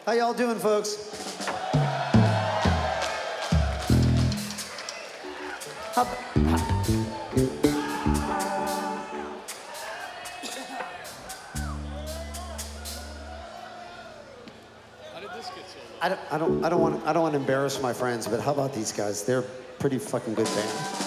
How y'all doing, folks? I don't want to embarrass my friends, but how about these guys? They're a pretty fucking good band.